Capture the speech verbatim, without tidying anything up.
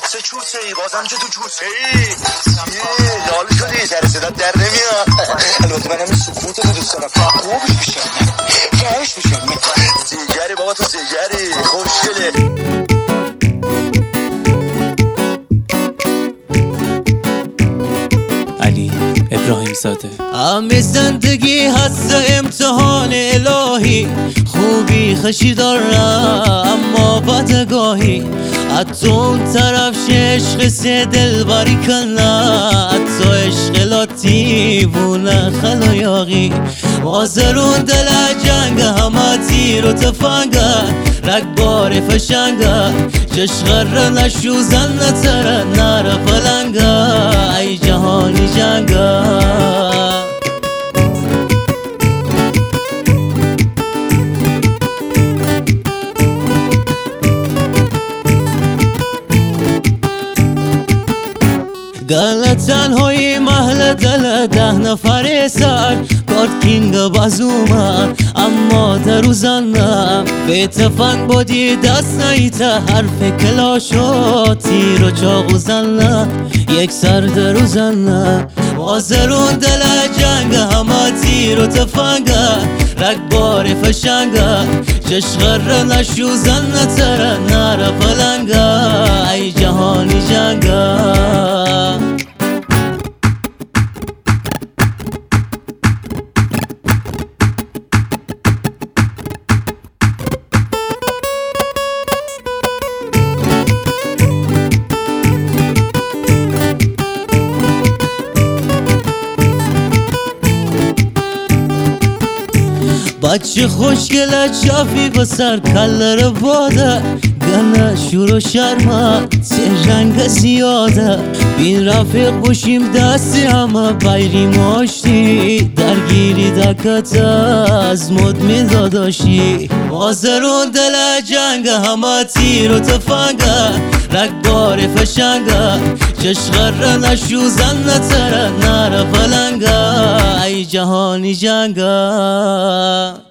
چه چوسه ای بازم که تو چوسه ای یه لال شدی سر صدا در نمیاد. البته من همین سکوت رو دوست دارم. خوبش میشم خوبش میشم زیگری بابا تو زیگری خوشگله. علی ابراهیم زاده. همه زندگی هست امتحان الهی، خوبی خشی دارم اما بدگاهی، حتی اون طرف عشق سه دل باری کنه، حتی عشق لاتیوونه خلایاقی وازرون دل جنگ همه تیر و تفنگه رگبار فشنگه چشغر نشوزن نتره نره پلنگه ای جهانی جنگه. گل تنهایی محل دل ده نفر سر کارت کینگ بازومه اما در روزنه به تفنگ بودی دست نیته حرف کلاشو تیر و چاقو زنه یک سر در روزنه وازرون دل جنگ همه تیر و تفنگه رگبار فشنگه چشغر نشوزن نتره نره پلنگه ای جهانی جنگه. بچه خوشگله چافی بسر کلر باده گنه شور و شرمه سه رنگ زیاده بین رفیق باشیم دستی همه بیریم آشتی درگیری دکت از مدمین داداشی وازرون دل جنگ همه تیر و تفنگه رگبار فشنگه چشغر نشوزن نتره نره پلنگه ای جهانی جنگه.